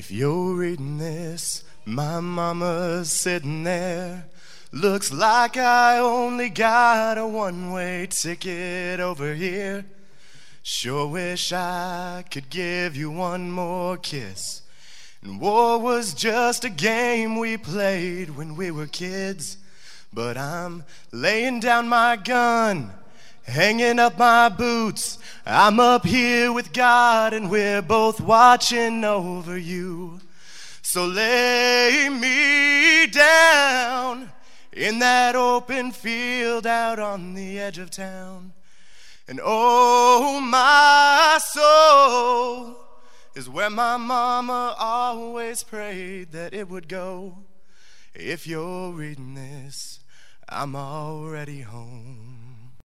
If you're reading this, my mama's sitting there. Looks like I only got a one-way ticket over here. Sure wish I could give you one more kiss. And war was just a game we played when we were kids. But I'm laying down my gun, hanging up my boots. I'm up here with God and we're both watching over you. So lay me down in that open field out on the edge of town. And oh, my soul is where my mama always prayed that it would go. If you're reading this, I'm already home.